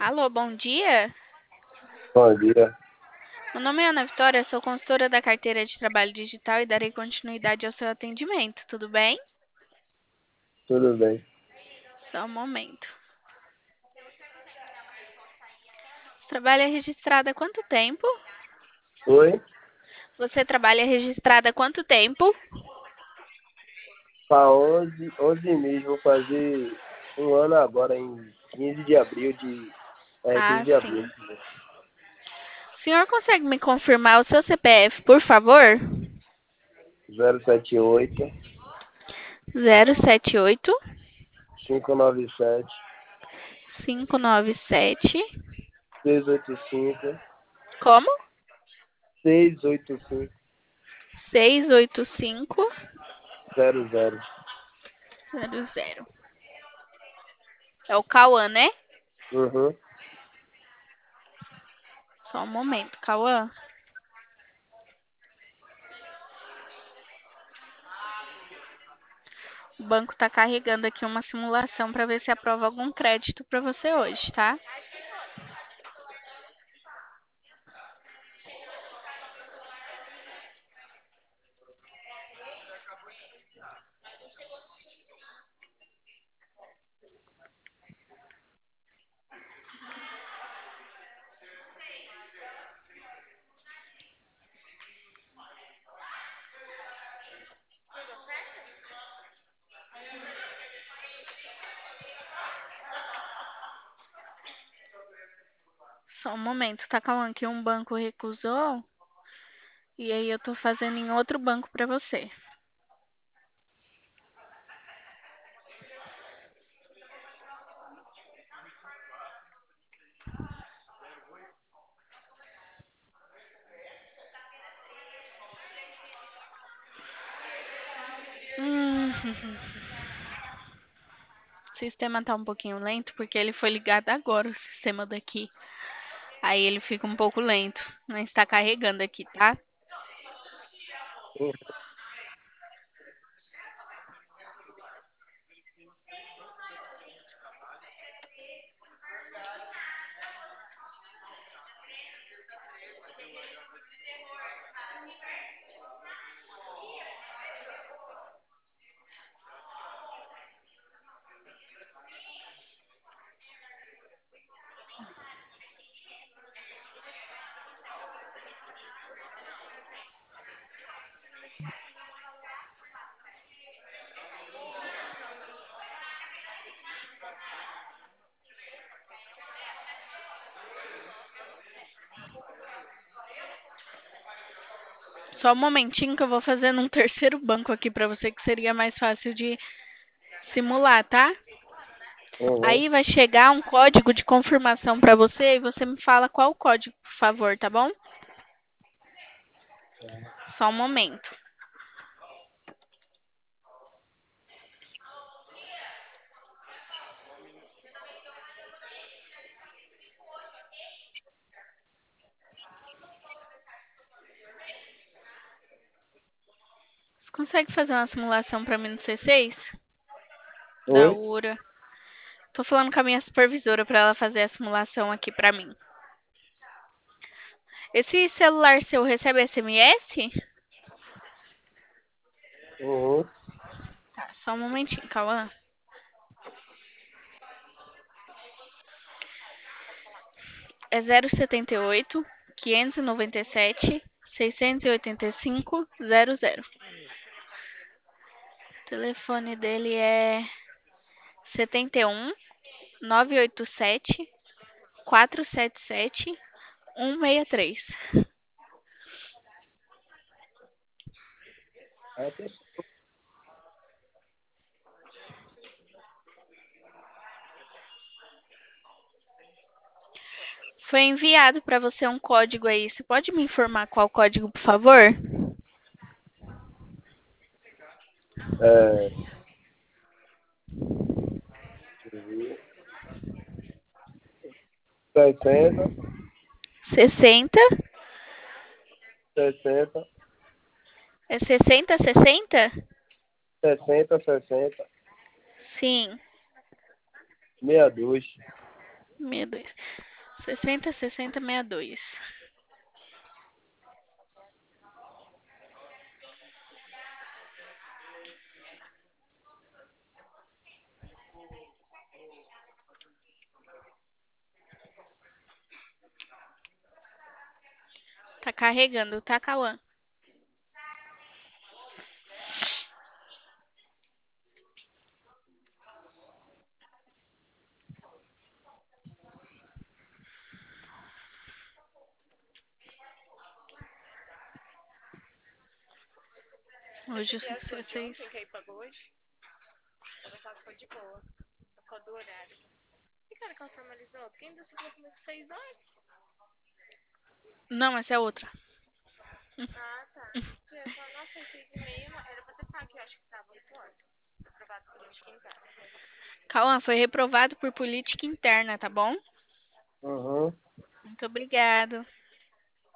Alô, bom dia. Bom dia, Meu nome é Ana Vitória, sou consultora da carteira de trabalho digital e darei continuidade ao seu atendimento. Tudo bem? tudo bem? Só um momento. Trabalha registrada há quanto tempo? Oi, Você trabalha registrada há quanto tempo? para 11 meses, vou fazer um ano agora, em 15 de abril Ah, 15 de abril. sim. O senhor consegue me confirmar o seu CPF, por favor? 078 078 597 597. 685 Como? 685 685 00. 00. É o Cauã, né? Uhum. Só um momento, Cauã. O banco está carregando aqui uma simulação para ver se aprova algum crédito para você hoje, tá? Só um momento, tá calando que um banco recusou e aí eu tô fazendo em outro banco para você. Hum, O sistema tá um pouquinho lento porque ele foi ligado agora, o sistema daqui. Aí ele fica um pouco lento, mas está carregando aqui, tá? Só um momentinho que eu vou fazer num terceiro banco aqui para você que seria mais fácil de simular, tá? Uhum. Aí vai chegar um código de confirmação para você e você me fala qual o código, por favor, tá bom? Só um momento. Você consegue fazer uma simulação para mim no C6? Da Oi, URA. Tô falando com a minha supervisora para ela fazer a simulação aqui para mim. Esse celular seu recebe SMS? uhum. Tá, só um momentinho, Cauã. É 078 597 685 00. O telefone dele é 71 987 477 163. Até Foi enviado para você um código aí. Você pode me informar qual código, por favor? é, deixa eu ver. 60, 60. 60, É 6060? 60, 60, Sim. 62. 62. 60, 60, 62. Tá carregando, tá, Cauã? Hoje os 16. Quem pagou hoje? Eu pensava que foi de boa. Por causa do horário. Que cara que ela formalizou? Porque ainda se falou comigo 6 horas. Não, essa é outra. Ah, tá. Porque eu falo, nossa, foi 6h30. Era pra ter pago, eu acho que tava 8 horas. Aprovado por política interna. Cauã foi reprovado por política interna, tá bom? Uhum. Muito obrigado.